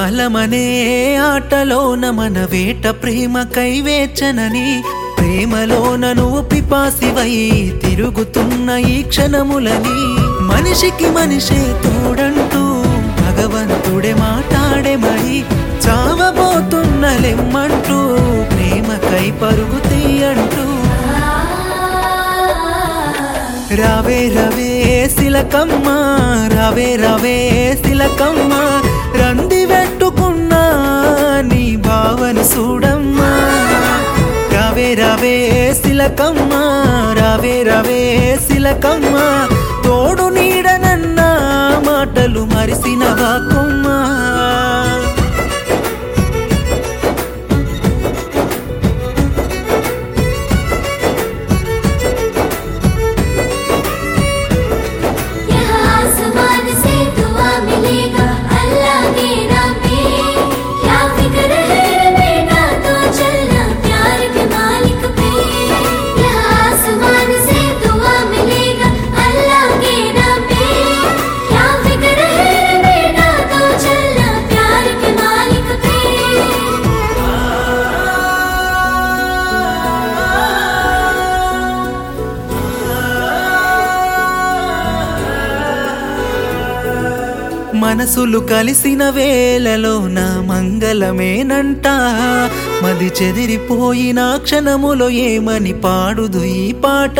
కాలమనే ఆటలోన మన వేట ప్రేమకై వేచనని ప్రేమలోన నువ్వు పిపాసివై తిరుగుతున్న ఈ క్షణములని మనిషికి మనిషే తోడంటూ భగవంతుడే మాట్లాడే మరి చావబోతున్న లెమ్మంటూ ప్రేమకై పరుగు తీయంటూ రావే రవే సిలకమ్మ రావే రవే సిలకమ్మ రంది పెట్టుకున్నా నీ భావన చూడమ్మా రావే రవే సిలకమ్మ రావే రవే సిలకమ్మ తోడు నీడనన్న మాటలు మరిసిన వాకుమ్మా మనసులు కలిసిన వేళలో నా మంగళమేనంట మది చెదిరిపోయిన క్షణములో ఏమని పాడుదు ఈ పాట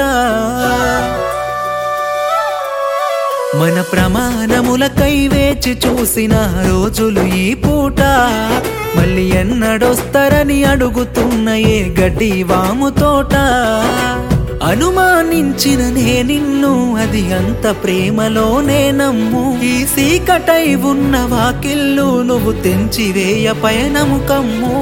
మన ప్రమాణములకై వేచి చూసిన రోజులు ఈ పూట మళ్ళీ ఎన్నడొస్తారని అడుగుతున్న ఏ గడ్డి వాము తోట అనుమానించిన నే నిన్ను అది అంత ప్రేమలోనే నమ్ము ఈ సీకటై ఉన్న వాకిళ్ళు నువ్వు తెంచివేయ పయనము కమ్ము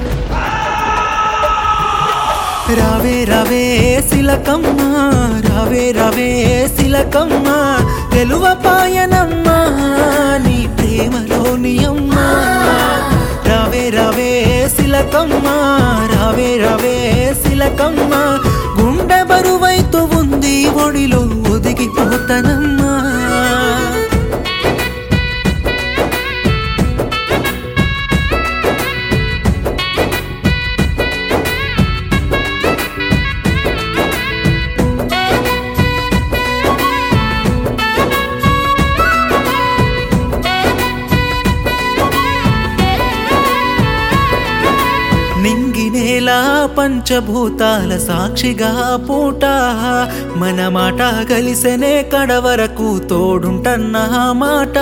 రావే రవే సిలకమ్మ రావే రవే సిలకమ్మ తెలువ పాయనమ్మ నీ ప్రేమలోని అమ్మ రావే రవే సిలకమ్మ రావే రవే సిలకమ్మ గుండె బరువైతూ ఉంది ఒడిలో ఒదిగిపోతానమ్మా నింగినేలా పంచభూతాల సాక్షిగా పూట మన మాట కలిసెనే కడవరకు తోడుంటన్న మాట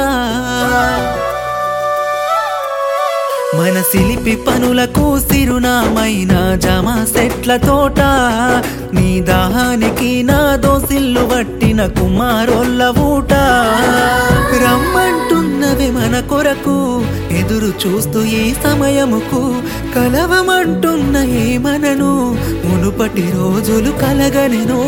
మన సిలిపి పనులకు సిరునామైన జమ సెట్ల తోట నీ దాహానికి నా దోసిల్లు పట్టిన కుమారోళ్ళ ఊట రమ్మంటున్నవి మన కొరకు ఎదురు చూస్తూ ఈ సమయముకు కలవమంటున్న ఏ మనను మునుపటి రోజులు కలగనెను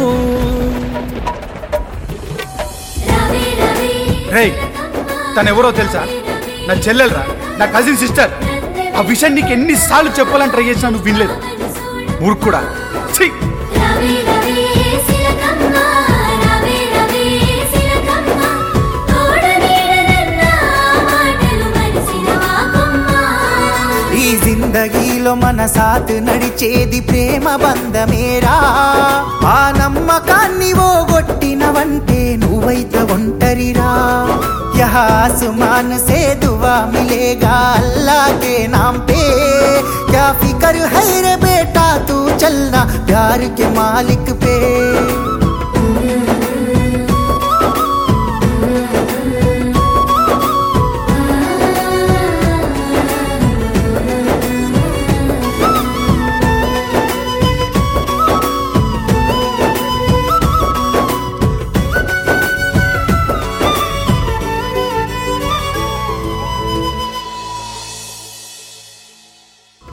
రేయ్ తనెవరో తెలుసా నా చెల్లెలరా నా కజిన్ సిస్టర్ ఆ విషయం నీకు ఎన్నిసార్లు చెప్పాలని ట్రై చేసినా నువ్వు వినలేదు ఊరుకుడా ఛీ ఈ జిందగీలో మన సాత్ నడిచేది ప్రేమ బంధమేరా ఆ నమ్మకాన్ని ఓగొట్టినవంటే నువ్వైతే ఒంటరిరా యహా ఆसमान से दुआ मिलेगा अल्लाह के नाम पे क्या फिक्र है रे बेटा तू चलना प्यार के मालिक पे